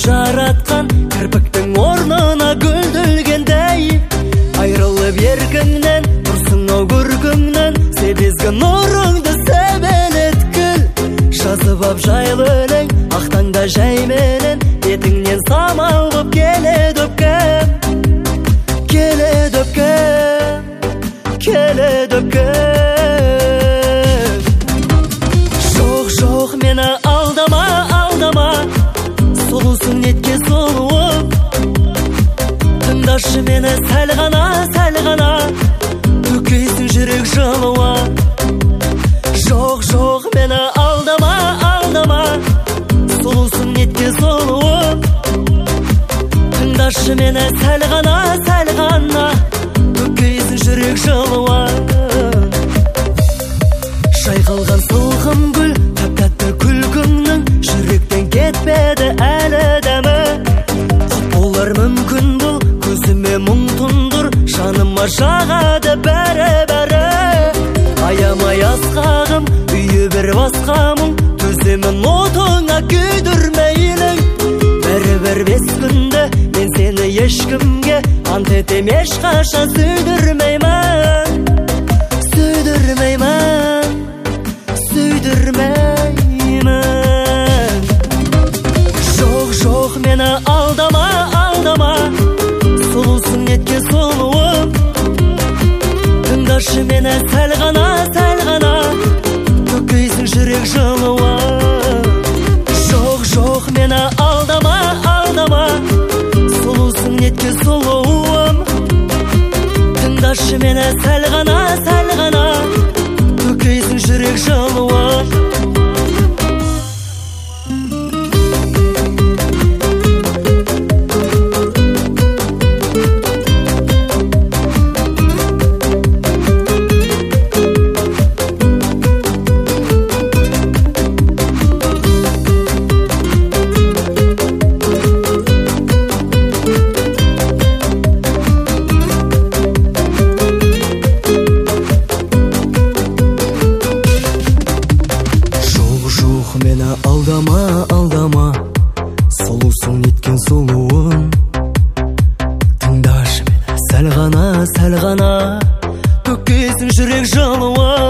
жаратқан кірпіктің орнына гүлділгендей, айрылып еркіңнен, тұрсың-ау көркіңнен, себезгі нұрыңды себелеткіл. Жазып ап жайлы өлең, ақтаңда жайменен, бетіңнен самал боп келеді өпкем, келеді өпкем, келеді өпкем. Жоқ, мені алдама, алдама, сұлусың нетке сұлуым. Тыңдашы мені сәл ғана, төкейсің жүрек жылуы. Жоқ, мені алдама, алдама, сұлусың нетке сұлуым. Тыңдашы мені сәл ғана, төкейсің жүрек жылуы. Шайқалған сылқым гүл, тәп-тәтті күлкіңнің, жүректен кетпеді әлі дәмі. Құт болар мүмкін бұл, көзіме мұң тұндыр, жаныма жағады бәрі. Аямай асқағым, үйі бір басқамың, төземін отыңа күйдірмейлің. Бәрі бес күнді, мен сені ешкімге ант етем, ешқашан сүйдірмеймін, сүйдірмеймін. Жоқ, мені алдама, алдама, сұлусың нетке сұлуым. Тыңдашы мені сәл ғана, төкейсің жүрек жылуы. Жоқ, мені алдама, алдама, сұлусың нетке сұлуым. Тыңдашы мені сәл ғана, төкейсің жүрек жылуы. Мені алдама, алдама, сұлусың неткен сұлуым. Тыңдашы мені сәл ғана, төкейсің жүрек жылуы.